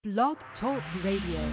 Blog Talk Radio.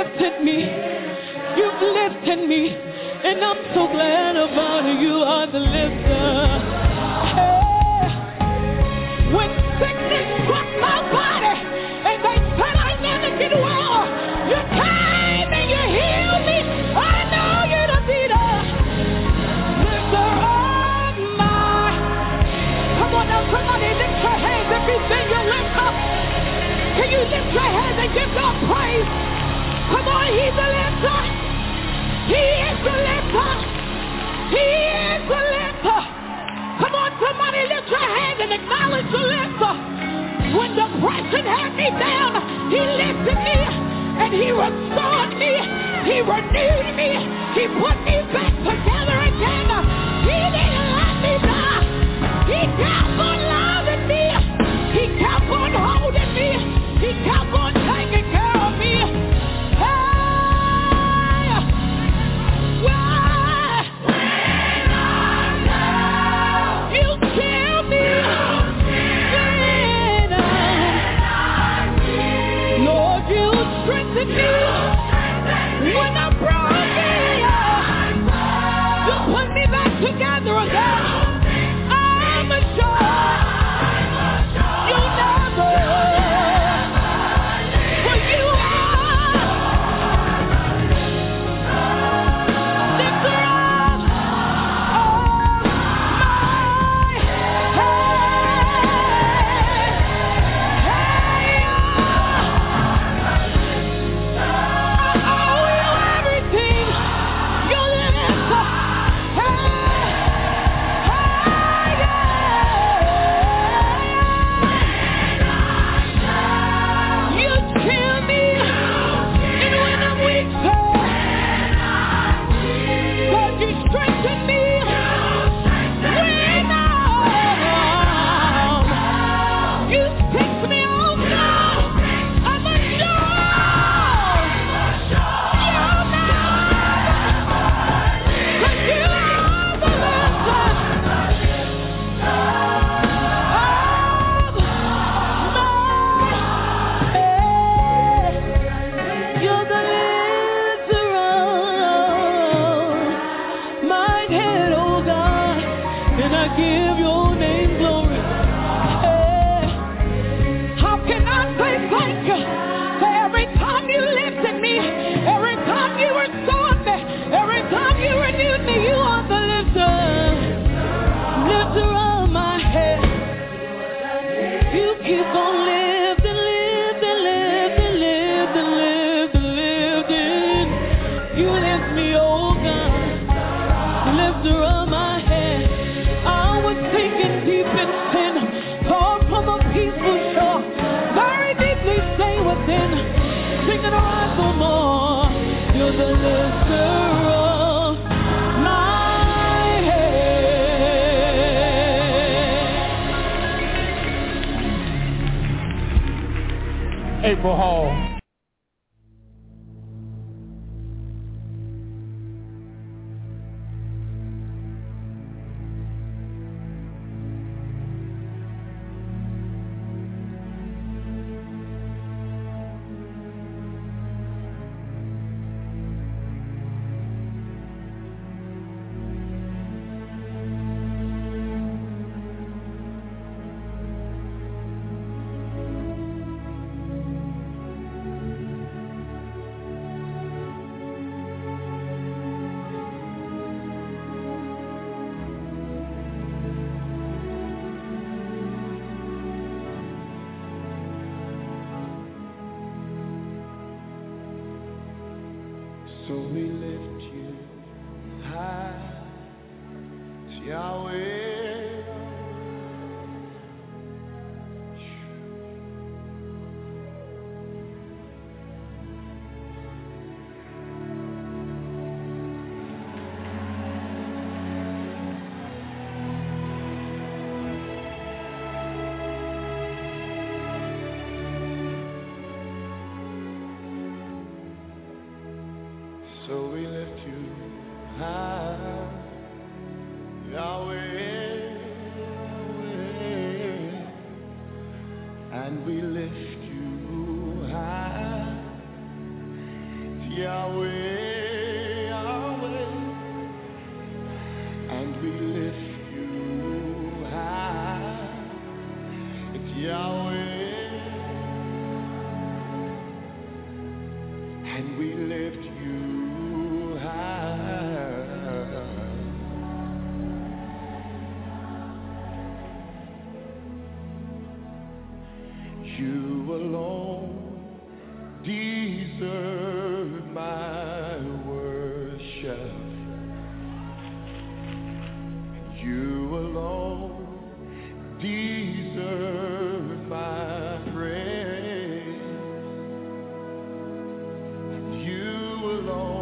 lifted me. You've lifted me. And I'm so glad about it. You are the lifter. Hey. When sickness struck my body and they said I never get well, you came and you healed me. I know you're the leader. Lifter of my. Come on now, somebody lift your hands if you think you lift up. Can you lift your hands and give God praise? Come on, he's the lifter. He is the lifter. He is the lifter. Come on, somebody lift your hands and acknowledge the lifter. When depression had me down, he lifted me and he restored me. He renewed me. He put me back together again. He didn't let me die. He kept on loving me. He kept on holding me. He kept on taking care of me. When I'm broken, you put me back together again. I'm assured you'll never, for you are lifter of my April Hall. So we lift you high, Yahweh. So we lift you high, Yahweh, and we lift you high, Yahweh, Yahweh, and we lift you high. It's Yahweh, and we lift you high. You alone deserve my worship. You alone deserve my praise. You alone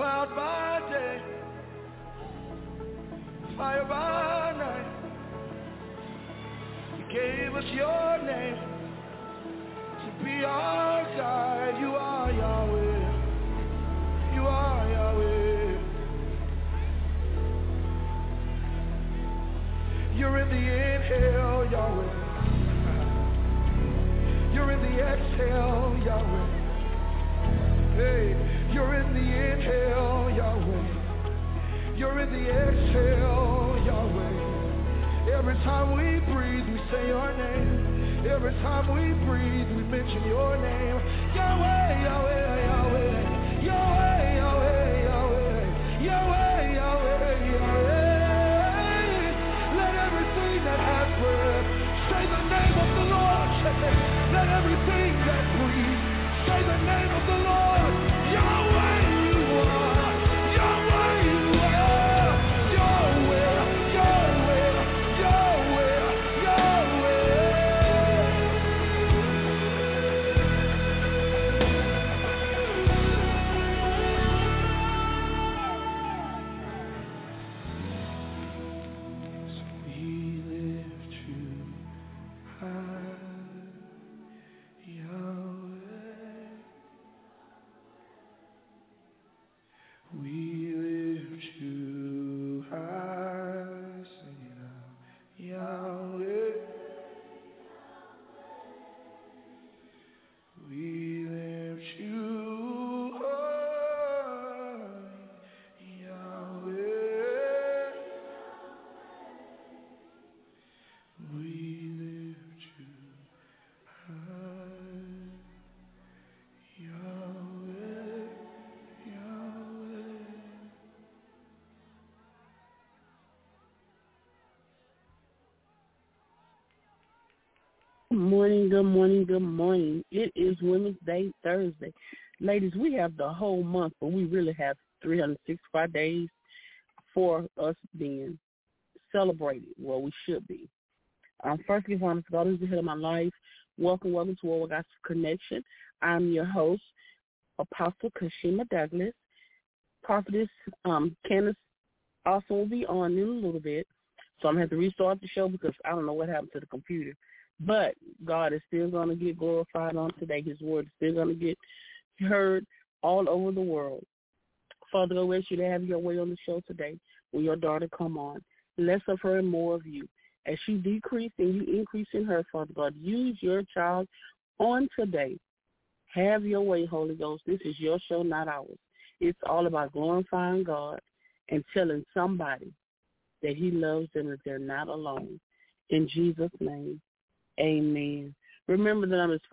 cloud by day, fire by night. You gave us your name to be our guide. You are Yahweh. You are Yahweh. You're in the inhale, Yahweh. You're in the exhale, Yahweh. Hey, you're in the inhale, Yahweh. You're in the exhale, Yahweh. Every time we breathe, we say your name. Every time we breathe, we mention your name. Yahweh, Yahweh, Yahweh. Yahweh, Yahweh, Yahweh. Yahweh, Yahweh, Yahweh. Let everything that has breath say the name of the Lord. Let everything that breathes say the name of the Lord. Yahweh, you are. Yahweh, you are. Yahweh, Yahweh, Yahweh, Yahweh. So we lift you high, Yahweh. We lift you high, sing it out, Yahweh. We lift you high, Yahweh. We lift you high, Yahweh, Yahweh. Good morning, good morning, good morning. It is Women's Day Thursday. Ladies, we have the whole month, but we really have 365 days for us being celebrated. Well, we should be. First, give honor to God who's the head of my life. Welcome to World Gospel Connection. I'm your host, Apostle Kashima Douglas. Prophetess Candace also will be on in a little bit, so I'm going to have to restart the show because I don't know what happened to the computer. But God is still going to get glorified on today. His word is still going to get heard all over the world. Father, I wish you to have your way on the show today when your daughter come on. Less of her and more of you. As she decrease and you increase in her, Father God, use your child on today. Have your way, Holy Ghost. This is your show, not ours. It's all about glorifying God and telling somebody that he loves them, that they're not alone. In Jesus' name, amen. Remember the number is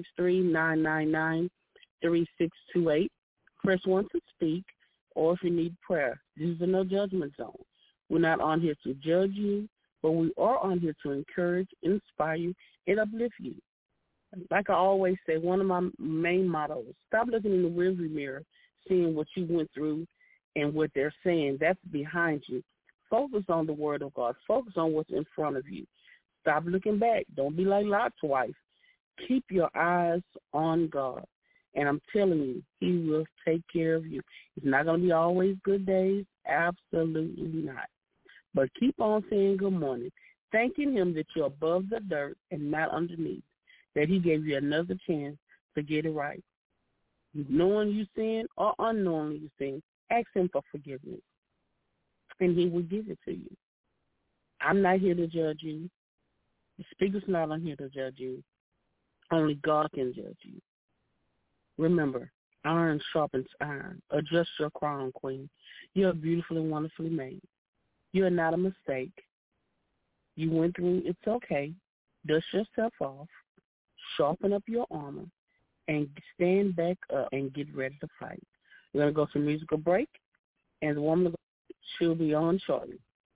563-999-3628. Press 1 to speak, or if you need prayer. This is a no judgment zone. We're not on here to judge you, but we are on here to encourage, inspire you, and uplift you. Like I always say, one of my main mottos, stop looking in the rearview mirror, seeing what you went through and what they're saying. That's behind you. Focus on the word of God. Focus on what's in front of you. Stop looking back. Don't be like Lot's wife. Keep your eyes on God. And I'm telling you, he will take care of you. It's not going to be always good days. Absolutely not. But keep on saying good morning, thanking him that you're above the dirt and not underneath, that he gave you another chance to get it right. Knowing you sin or unknowingly you sin, ask him for forgiveness, and he will give it to you. I'm not here to judge you. The speaker's not on here to judge you. Only God can judge you. Remember, iron sharpens iron. Adjust your crown, queen. You're beautifully and wonderfully made. You're not a mistake. You went through, it's okay. Dust yourself off, sharpen up your armor, and stand back up and get ready to fight. We're going to go to a musical break, and the woman, she'll be on shortly.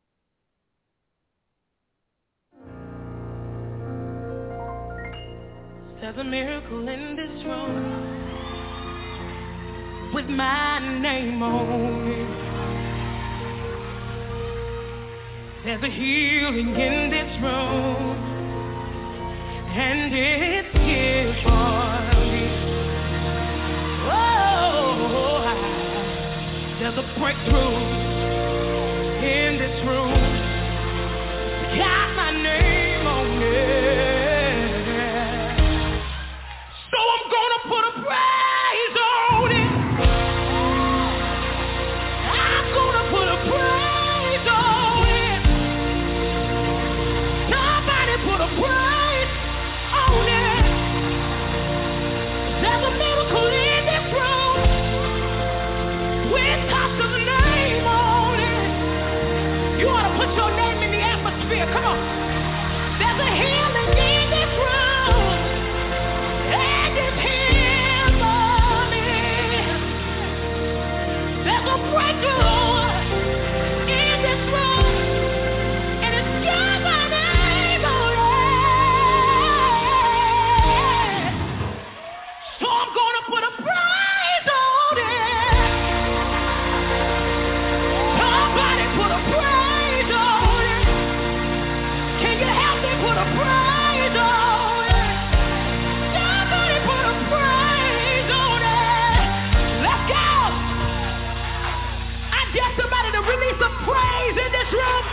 There's a miracle in this room with my name on it. There's a healing in this room, and it's here for me. Oh, breakthrough in this room. Got my name on it. So I'm gonna put a praise on it. I'm gonna put a praise on it. Somebody put a praise on it. There's a miracle in this room. When Tasha's name on it, you ought to put your name in the atmosphere. Come on. There's a healing in this room. And it's here for me. There's a breakthrough in this room. And it's got my name on it. So I'm going to put a prize on it. Somebody put a prize on it. Can you help me put a prize on it? Somebody put a prize on it. Let's go. I dare somebody to release some praise in this room.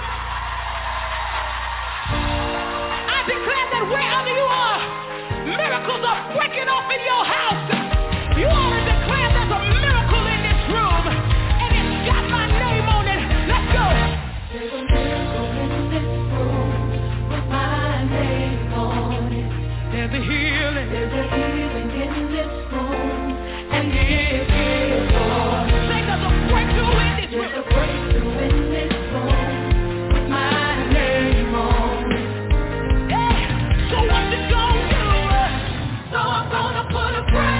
I declare that wherever you are, miracles are breaking off in your house. You ought to declare there's a miracle in this room, and it's got my name on it. Let's go. There's a miracle in this room with my name on it. There's a healing. There's a healing in this room, and it is for me. Say there's a breakthrough in this There's a room. breakthrough in this room with my name on it. Yeah. So what you gonna do? So I'm gonna put a praise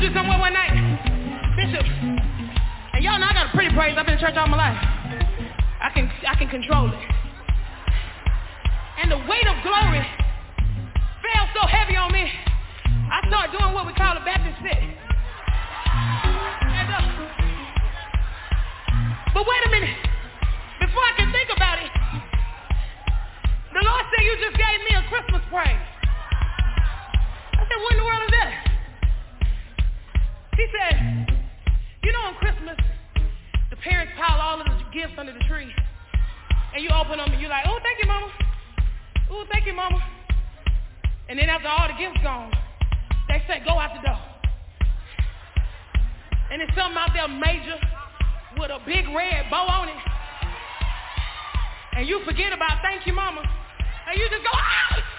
you somewhere one night, Bishop, and y'all know I got a pretty praise. I've been in church all my life. I can control it. And the weight of glory fell so heavy on me, I started doing what we call a Baptist sit. But wait a minute. Before I can think about it, the Lord said, you just gave me a Christmas praise. I said, what in the world is that? He said, you know on Christmas, the parents pile all of the gifts under the tree. And you open them and you're like, oh, thank you, mama. Oh, thank you, mama. And then after all the gifts gone, they say, go out the door. And there's something out there major with a big red bow on it. And you forget about thank you, mama. And you just go, ah!